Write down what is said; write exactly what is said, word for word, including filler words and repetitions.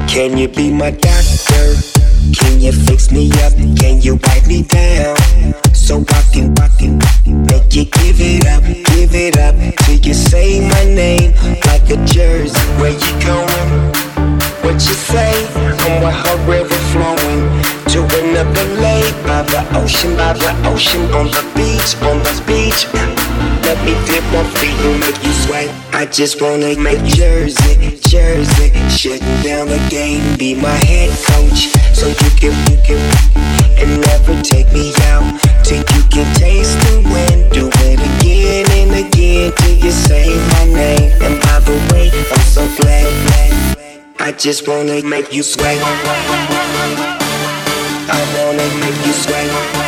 Can you be my doctor? Can you fix me up? Can you wipe me down? So I can, I can make you give it up, give it up till you say my name like a jersey. Where you going? What you say? I'm with her river flowing to another lake by the ocean, by the ocean, on the beach, on the beach. Let me dip my feet and make you sweat. I just wanna make Jersey, Jersey, shutting down the game, be my head coach, so you can, you can, and never take me out till you can taste the wind. Do it again and again till you say my name. And by the way, I'm so glad, glad. I just wanna make you sweat. I wanna make you sweat.